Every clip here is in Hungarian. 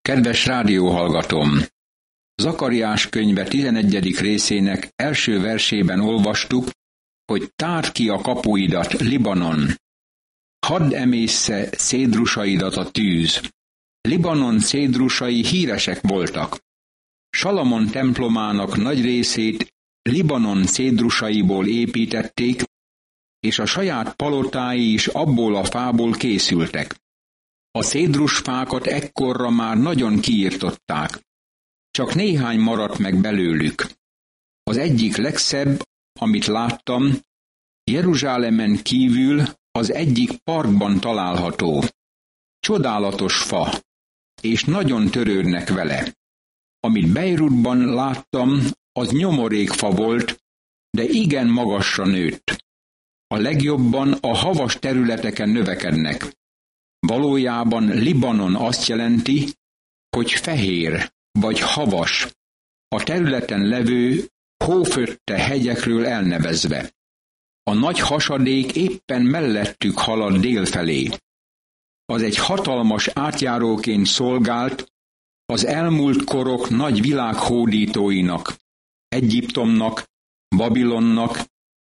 Kedves rádióhallgatóm! Zakariás könyve 11. részének első versében olvastuk, hogy tárd ki a kapuidat, Libanon! Hadd emészze cédrusaidat a tűz! Libanon cédrusai híresek voltak. Salamon templomának nagy részét Libanon cédrusaiból építették, és a saját palotái is abból a fából készültek. A cédrusfákat ekkorra már nagyon kiirtották. Csak néhány maradt meg belőlük. Az egyik legszebb, amit láttam, Jeruzsálemen kívül az egyik parkban található. Csodálatos fa, és nagyon törődnek vele. Amit Beirutban láttam, az nyomorékfa volt, de igen magasra nőtt. A legjobban a havas területeken növekednek. Valójában Libanon azt jelenti, hogy fehér vagy havas, a területen levő hófötte hegyekről elnevezve. A nagy hasadék éppen mellettük halad délfelé. Az egy hatalmas átjáróként szolgált az elmúlt korok nagy világhódítóinak, Egyiptomnak, Babilonnak,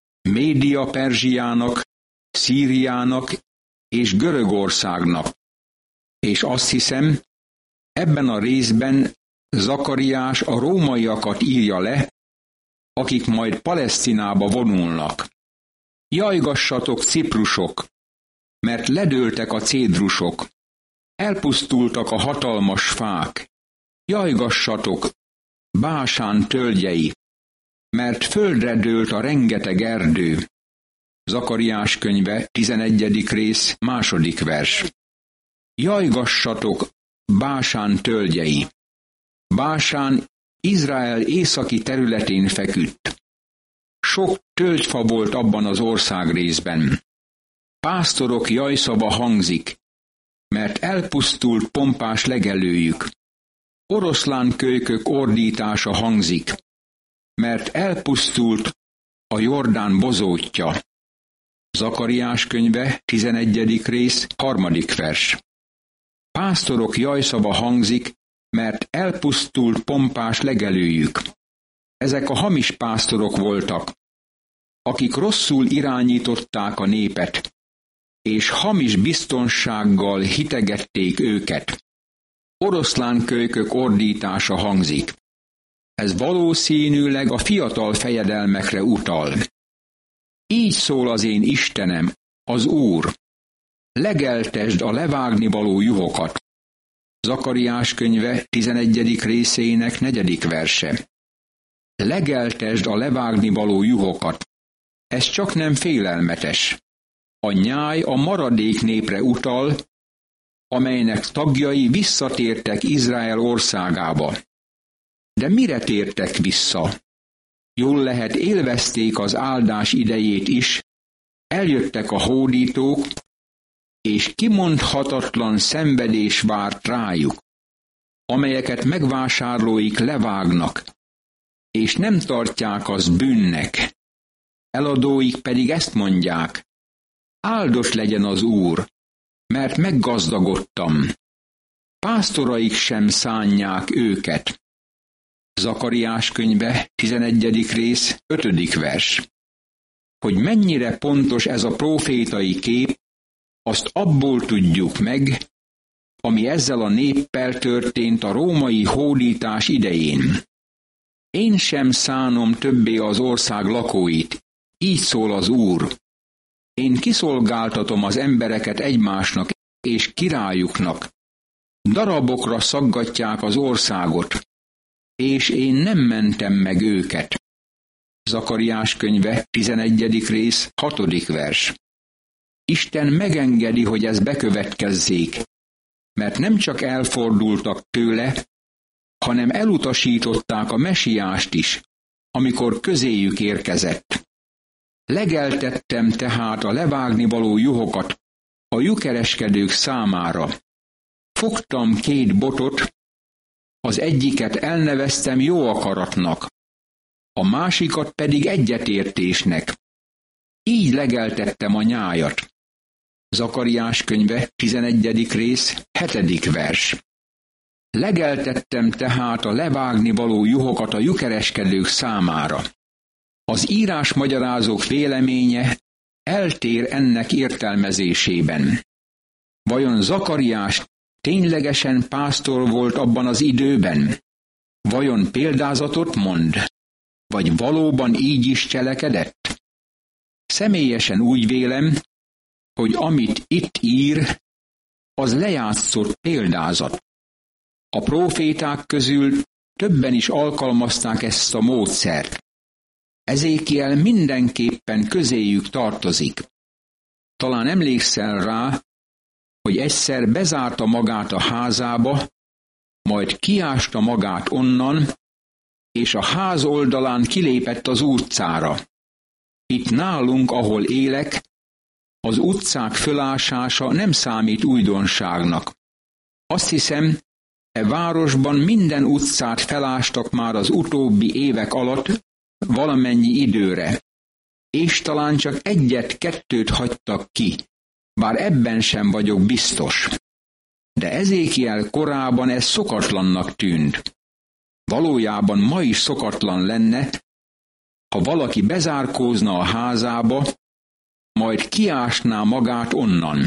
Média-Perzsiának, Szíriának és Görögországnak. És azt hiszem, ebben a részben Zakariás a rómaiakat írja le, akik majd Palesztinába vonulnak. Jajgassatok, ciprusok, mert ledőltek a cédrusok, elpusztultak a hatalmas fák. Jajgassatok, Básán tölgyei, mert földre dőlt a rengeteg erdő. Zakariás könyve 11. rész 2. vers. Jajgassatok, Básán tölgyei. Básán Izrael északi területén feküdt. Sok tölgyfa volt abban az országrészben. Pásztorok jajszava hangzik, mert elpusztult pompás legelőjük. Oroszlánkölykök ordítása hangzik, mert elpusztult a Jordán bozótja. Zakariás könyve 11. rész 3. vers. Pásztorok jajszava hangzik, mert elpusztult pompás legelőjük. Ezek a hamis pásztorok voltak, akik rosszul irányították a népet, és hamis biztonsággal hitegették őket. Oroszlánkölykök ordítása hangzik. Ez valószínűleg a fiatal fejedelmekre utal. Így szól az én Istenem, az Úr. Legeltesd a levágnivaló juhokat. Zakariás könyve 11. részének 4. verse. Legeltesd a levágnivaló juhokat. Ez csak nem félelmetes. A nyáj a maradék népre utal, amelynek tagjai visszatértek Izrael országába. De mire tértek vissza? Jól lehet, élvezték az áldás idejét is, eljöttek a hódítók, és kimondhatatlan szenvedés várt rájuk, amelyeket megvásárlóik levágnak, és nem tartják azt bűnnek. Eladóik pedig ezt mondják: áldott legyen az Úr, mert meggazdagodtam. Pásztoraik sem szánják őket. Zakariás könyve 11. rész 5. vers. Hogy mennyire pontos ez a prófétai kép, azt abból tudjuk meg, ami ezzel a néppel történt a római hódítás idején. Én sem szánom többé az ország lakóit, így szól az Úr. Én kiszolgáltatom az embereket egymásnak és királyuknak. Darabokra szaggatják az országot, és én nem mentem meg őket. Zakariás könyve 11. rész 6. vers. Isten megengedi, hogy ez bekövetkezzék, mert nem csak elfordultak tőle, hanem elutasították a mesiást is, amikor közéjük érkezett. Legeltettem tehát a levágnivaló juhokat a jukereskedők számára. Fogtam 2 botot, az egyiket elneveztem jó akaratnak, a másikat pedig egyetértésnek. Így legeltettem a nyájat. Zakariás könyve 11. rész 7. vers. Legeltettem tehát a levágni való juhokat a jukereskedők számára. Az írásmagyarázók véleménye eltér ennek értelmezésében. Vajon Zakariás ténylegesen pásztor volt abban az időben? Vajon példázatot mond? Vagy valóban így is cselekedett? Személyesen úgy vélem, hogy amit itt ír, az lejátszott példázat. A próféták közül többen is alkalmazták ezt a módszert. Ezékiel mindenképpen közéjük tartozik. Talán emlékszel rá, hogy egyszer bezárta magát a házába, majd kiásta magát onnan, és a ház oldalán kilépett az utcára. Itt nálunk, ahol élek, az utcák fölásása nem számít újdonságnak. Azt hiszem, e városban minden utcát felástak már az utóbbi évek alatt valamennyi időre, és talán csak egyet-kettőt hagytak ki, bár ebben sem vagyok biztos. De Ezékiel korában ez szokatlannak tűnt. Valójában ma is szokatlan lenne, ha valaki bezárkózna a házába, majd kiásná magát onnan.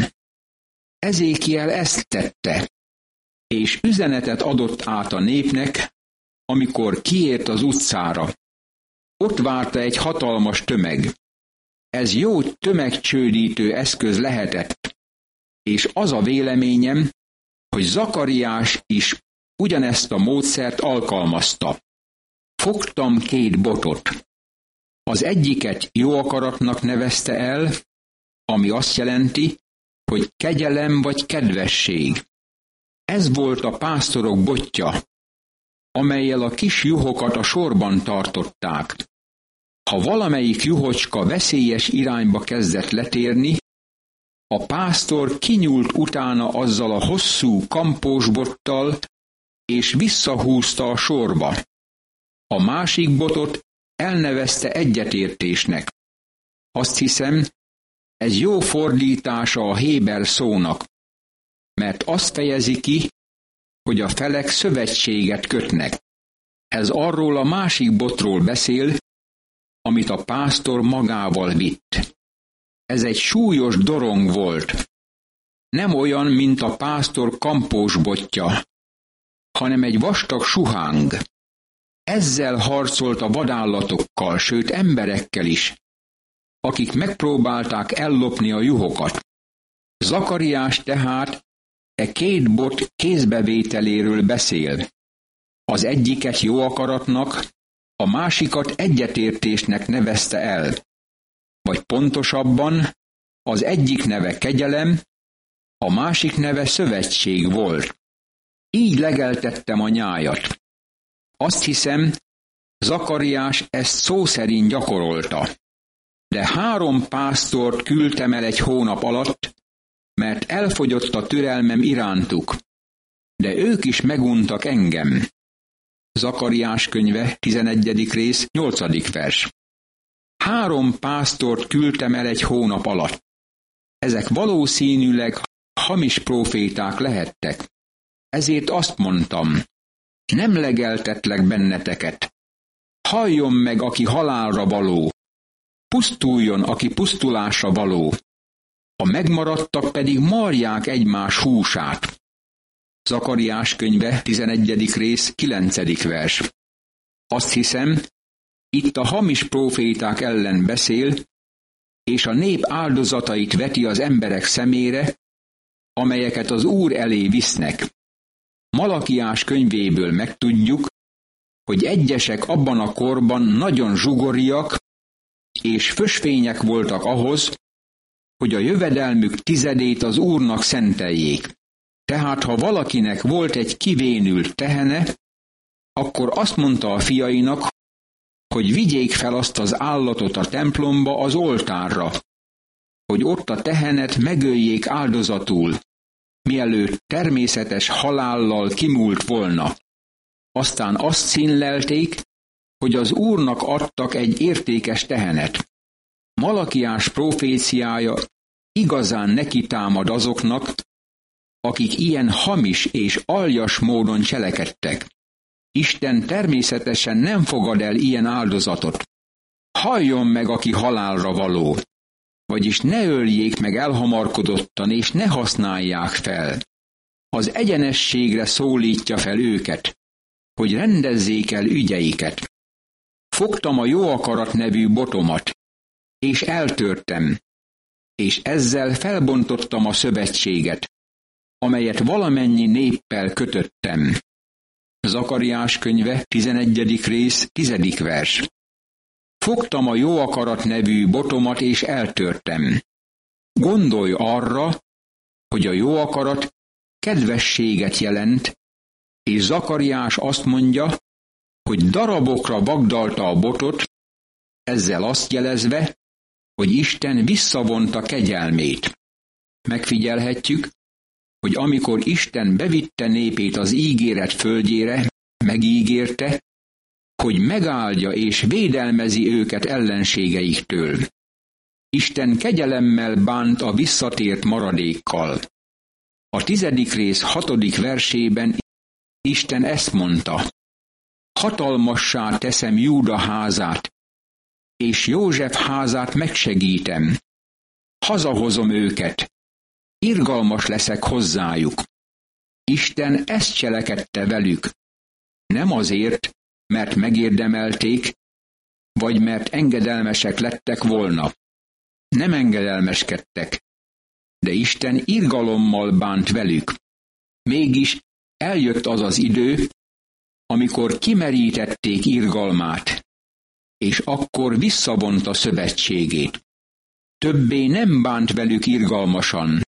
Ezékiel ezt tette, és üzenetet adott át a népnek, amikor kiért az utcára. Ott várta egy hatalmas tömeg. Ez jó tömegcsődítő eszköz lehetett, és az a véleményem, hogy Zakariás is ugyanezt a módszert alkalmazta. Fogtam 2 botot. Az egyiket jó akaratnak nevezte el, ami azt jelenti, hogy kegyelem vagy kedvesség. Ez volt a pásztorok botja, amellyel a kis juhokat a sorban tartották. Ha valamelyik juhocska veszélyes irányba kezdett letérni, a pásztor kinyúlt utána azzal a hosszú kampós bottal, és visszahúzta a sorba. A másik botot elnevezte egyetértésnek. Azt hiszem, ez jó fordítása a héber szónak, mert azt fejezi ki, hogy a felek szövetséget kötnek. Ez arról a másik botról beszél, amit a pásztor magával vitt. Ez egy súlyos dorong volt. Nem olyan, mint a pásztor kampós botja, hanem egy vastag suháng. Ezzel harcolt a vadállatokkal, sőt emberekkel is, akik megpróbálták ellopni a juhokat. Zakariás tehát 2 bot kézbevételéről beszél. Az egyiket jó akaratnak, a másikat egyetértésnek nevezte el. Vagy pontosabban, az egyik neve kegyelem, a másik neve szövetség volt. Így legeltettem a nyájat. Azt hiszem, Zakariás ezt szó szerint gyakorolta. De 3 pásztort küldtem el 1 hónap alatt, mert elfogyott a türelmem irántuk. De ők is meguntak engem. Zakariás könyve, 11. rész, 8. vers. 3 pásztort küldtem el 1 hónap alatt. Ezek valószínűleg hamis próféták lehettek. Ezért azt mondtam, nem legeltetlek benneteket. Halljon meg, aki halálra való. Pusztuljon, aki pusztulásra való. A megmaradtak pedig marják egymás húsát. Zakariás könyve, 11. rész, 9. vers. Azt hiszem, itt a hamis próféták ellen beszél, és a nép áldozatait veti az emberek szemére, amelyeket az Úr elé visznek. Malakiás könyvéből megtudjuk, hogy egyesek abban a korban nagyon zsugoriak és fösvények voltak ahhoz, hogy a jövedelmük 10% az Úrnak szenteljék. Tehát, ha valakinek volt egy kivénült tehene, akkor azt mondta a fiainak, hogy vigyék fel azt az állatot a templomba, az oltárra, hogy ott a tehenet megöljék áldozatul, mielőtt természetes halállal kimúlt volna. Aztán azt színlelték, hogy az Úrnak adtak egy értékes tehenet. Malakiás proféciája igazán nekitámad azoknak, akik ilyen hamis és aljas módon cselekedtek. Isten természetesen nem fogad el ilyen áldozatot. Halljon meg, aki halálra való, vagyis ne öljék meg elhamarkodottan, és ne használják fel. Az egyenességre szólítja fel őket, hogy rendezzék el ügyeiket. Fogtam a jó akarat nevű botomat, és eltörtem, és ezzel felbontottam a szövetséget, amelyet valamennyi néppel kötöttem. Zakariás könyve, 11. rész, 10. vers. Fogtam a jó akarat nevű botomat, és eltörtem. Gondolj arra, hogy a jó akarat kedvességet jelent, és Zakariás azt mondja, hogy darabokra vagdalta a botot, ezzel azt jelezve, hogy Isten visszavonta kegyelmét. Megfigyelhetjük, hogy amikor Isten bevitte népét az ígéret földjére, megígérte, hogy megáldja és védelmezi őket ellenségeiktől. Isten kegyelemmel bánt a visszatért maradékkal. A 10. rész 6. versében Isten ezt mondta: hatalmassá teszem Júda házát, és József házát megsegítem. Hazahozom őket, irgalmas leszek hozzájuk. Isten ezt cselekedte velük, nem azért, mert megérdemelték, vagy mert engedelmesek lettek volna. Nem engedelmeskedtek, de Isten irgalommal bánt velük. Mégis eljött az az idő, amikor kimerítették irgalmát, és akkor visszavonta szövetségét. Többé nem bánt velük irgalmasan,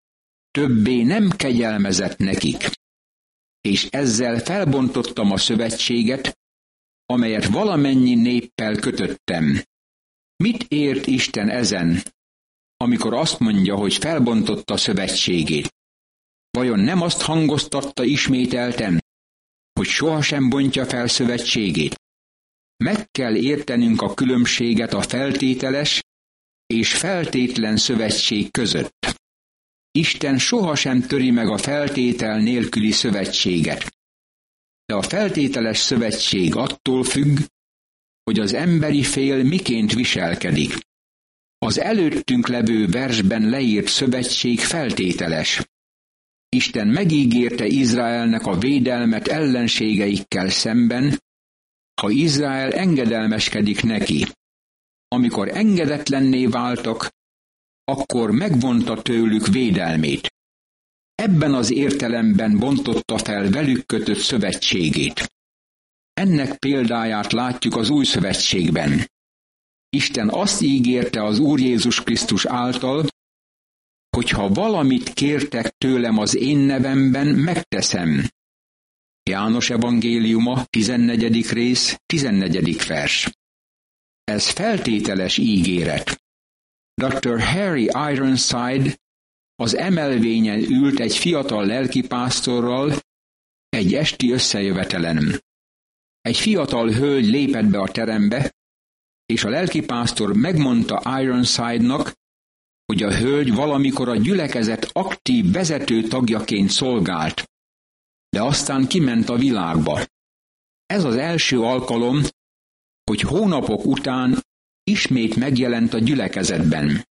többé nem kegyelmezett nekik, és ezzel felbontottam a szövetséget, amelyet valamennyi néppel kötöttem. Mit ért Isten ezen, amikor azt mondja, hogy felbontotta szövetségét? Vajon nem azt hangoztatta ismételten, hogy sohasem bontja fel szövetségét? Meg kell értenünk a különbséget a feltételes és feltétlen szövetség között. Isten sohasem töri meg a feltétel nélküli szövetséget. De a feltételes szövetség attól függ, hogy az emberi fél miként viselkedik. Az előttünk levő versben leírt szövetség feltételes. Isten megígérte Izraelnek a védelmet ellenségeikkel szemben, ha Izrael engedelmeskedik neki. Amikor engedetlenné váltak, akkor megvonta tőlük védelmét. Ebben az értelemben bontotta fel velük kötött szövetségét. Ennek példáját látjuk az új szövetségben. Isten azt ígérte az Úr Jézus Krisztus által, hogy ha valamit kértek tőlem az én nevemben, megteszem. János evangéliuma, 14. rész, 14. vers. Ez feltételes ígéret. Dr. Harry Ironside az emelvényen ült egy fiatal lelkipásztorral egy esti összejövetelen. Egy fiatal hölgy lépett be a terembe, és a lelkipásztor megmondta Ironside-nak, hogy a hölgy valamikor a gyülekezet aktív vezető tagjaként szolgált, de aztán kiment a világba. Ez az első alkalom, hogy hónapok után ismét megjelent a gyülekezetben.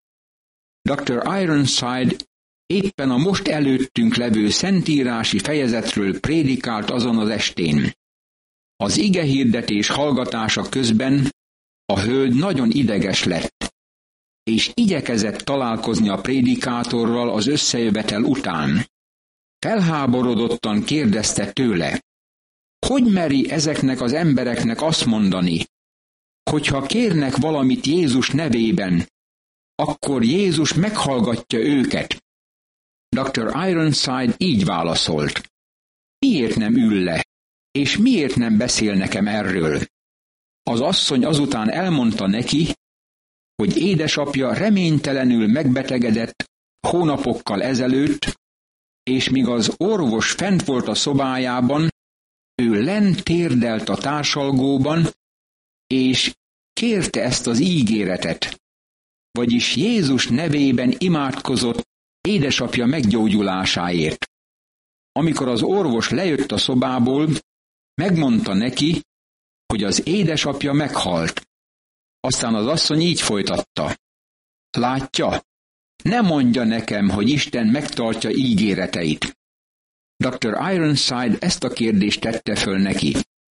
Dr. Ironside éppen a most előttünk levő szentírási fejezetről prédikált azon az estén. Az igehirdetés hallgatása közben a hölgy nagyon ideges lett, és igyekezett találkozni a prédikátorral az összejövetel után. Felháborodottan kérdezte tőle, hogy meri ezeknek az embereknek azt mondani, hogyha kérnek valamit Jézus nevében, akkor Jézus meghallgatja őket. Dr. Ironside így válaszolt: miért nem ül le, és miért nem beszél nekem erről? Az asszony azután elmondta neki, hogy édesapja reménytelenül megbetegedett hónapokkal ezelőtt, és míg az orvos fent volt a szobájában, ő lent térdelt a társalgóban, és kérte ezt az ígéretet, vagyis Jézus nevében imádkozott édesapja meggyógyulásáért. amikor az orvos lejött a szobából, megmondta neki, hogy az édesapja meghalt. Aztán az asszony így folytatta. Látja, ne mondja nekem, hogy Isten megtartja ígéreteit. Dr. Ironside ezt a kérdést tette föl neki.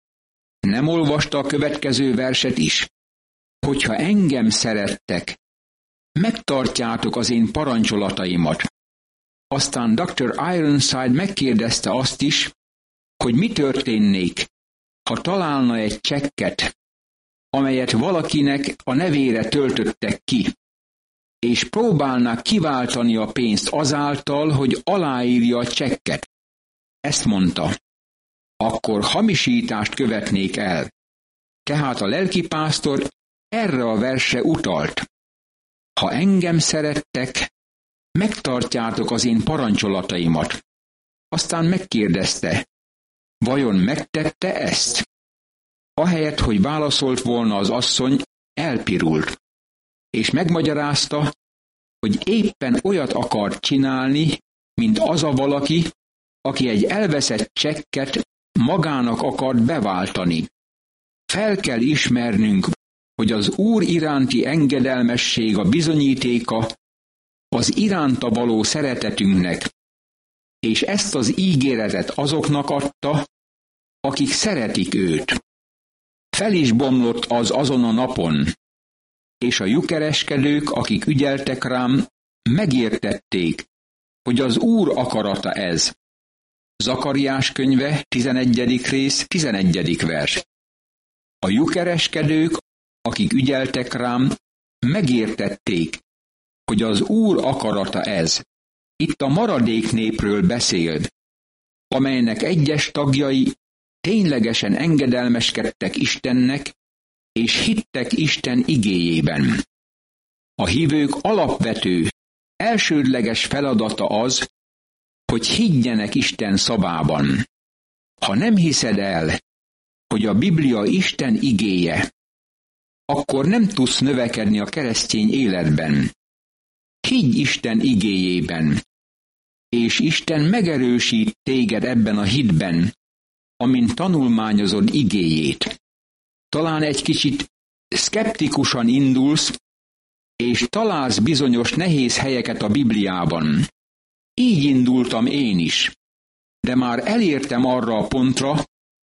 Nem olvasta a következő verset is? Hogyha engem szerettek, megtartjátok az én parancsolataimat. Aztán Dr. Ironside megkérdezte azt is, hogy mi történnék, ha találna egy csekket, amelyet valakinek a nevére töltöttek ki, és próbálná kiváltani a pénzt azáltal, hogy aláírja a csekket. Ezt mondta, akkor hamisítást követnék el. Tehát a lelkipásztor erre a versre utalt. Ha engem szerettek, megtartjátok az én parancsolataimat. Aztán megkérdezte, vajon megtette ezt? Ahelyett, hogy válaszolt volna az asszony, elpirult, és megmagyarázta, hogy éppen olyat akart csinálni, mint az a valaki, aki egy elveszett csekket magának akart beváltani. Fel kell ismernünk, hogy az Úr iránti engedelmesség a bizonyítéka az iránta való szeretetünknek, és ezt az ígéretet azoknak adta, akik szeretik őt. Fel is bomlott az azon a napon, és a lyukkereskedők, akik ügyeltek rám, megértették, hogy az Úr akarata ez. Zakariás könyve, 11. rész, 11. vers. A lyukkereskedők, akik ügyeltek rám, megértették, hogy az Úr akarata ez. Itt a maradék népről beszél, amelynek egyes tagjai ténylegesen engedelmeskedtek Istennek, és hittek Isten igéjében. A hívők alapvető, elsődleges feladata az, hogy higgyenek Isten szavában. Ha nem hiszed el, hogy a Biblia Isten igéje, akkor nem tudsz növekedni a keresztény életben. Higgy Isten igéjében, és Isten megerősít téged ebben a hitben, amint tanulmányozod igéjét. Talán egy kicsit szkeptikusan indulsz, és találsz bizonyos nehéz helyeket a Bibliában. Így indultam én is, de már elértem arra a pontra,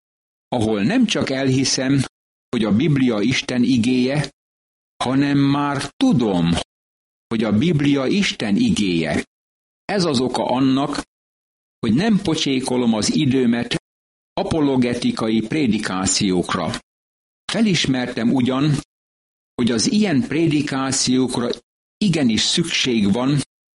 ahol nem csak elhiszem, hogy a Biblia Isten igéje, hanem már tudom, hogy a Biblia Isten igéje. Ez az oka annak, hogy nem pocsékolom az időmet apologetikai prédikációkra. Felismertem ugyan, hogy az ilyen prédikációkra igenis szükség van,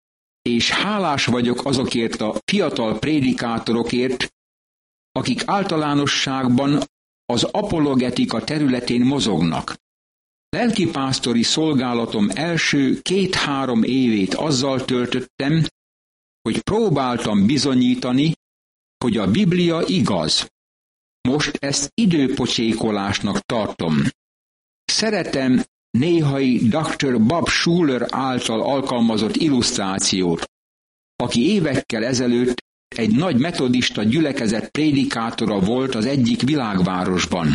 és hálás vagyok azokért a fiatal prédikátorokért, akik általánosságban az apologetika területén mozognak. Lelkipásztori szolgálatom első 2-3 évét azzal töltöttem, hogy próbáltam bizonyítani, hogy a Biblia igaz. Most ezt időpocsékolásnak tartom. Szeretem néhai Dr. Bob Schuller által alkalmazott illusztrációt, aki évekkel ezelőtt egy nagy metodista gyülekezet prédikátora volt az egyik világvárosban.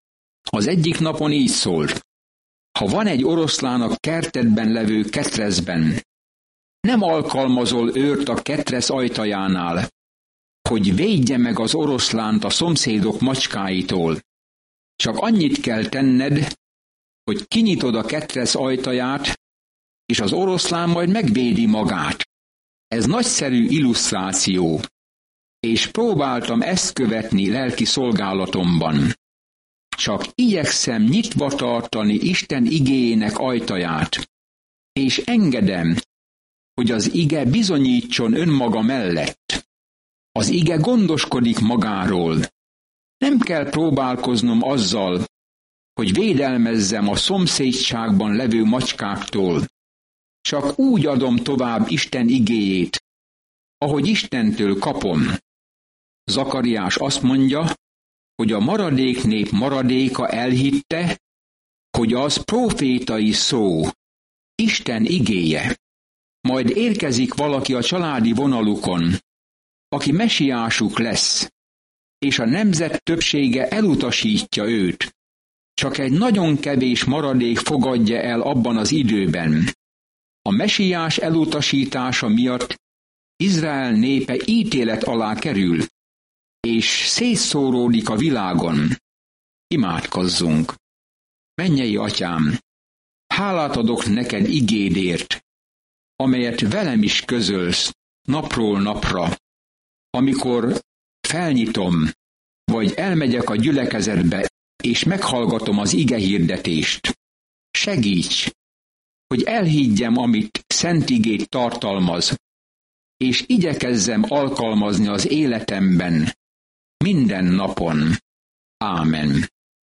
Az egyik napon így szólt: ha van egy oroszlán a kertedben levő ketrezben, nem alkalmazol őrt a ketrez ajtajánál, hogy védje meg az oroszlánt a szomszédok macskáitól. Csak annyit kell tenned, hogy kinyitod a ketrez ajtaját, és az oroszlán majd megvédi magát. Ez nagyszerű illusztráció, és próbáltam ezt követni lelki szolgálatomban. Csak igyekszem nyitva tartani Isten igéjének ajtaját, és engedem, hogy az ige bizonyítson önmaga mellett. Az ige gondoskodik magáról. Nem kell próbálkoznom azzal, hogy védelmezzem a szomszédságban levő macskáktól. Csak úgy adom tovább Isten igéjét, ahogy Istentől kapom. Zakariás azt mondja, hogy a maradék nép maradéka elhitte, hogy az prófétai szó, Isten igéje. Majd érkezik valaki a családi vonalukon, aki mesiásuk lesz, és a nemzet többsége elutasítja őt. Csak egy nagyon kevés maradék fogadja el abban az időben. A mesiás elutasítása miatt Izrael népe ítélet alá kerül, és szétszóródik a világon. Imádkozzunk! Mennyei Atyám, hálát adok neked igédért, amelyet velem is közölsz napról napra, amikor felnyitom, vagy elmegyek a gyülekezetbe, és meghallgatom az igehirdetést. Segíts, hogy elhiggyem, amit szent igét tartalmaz, és igyekezzem alkalmazni az életemben, minden napon. Ámen.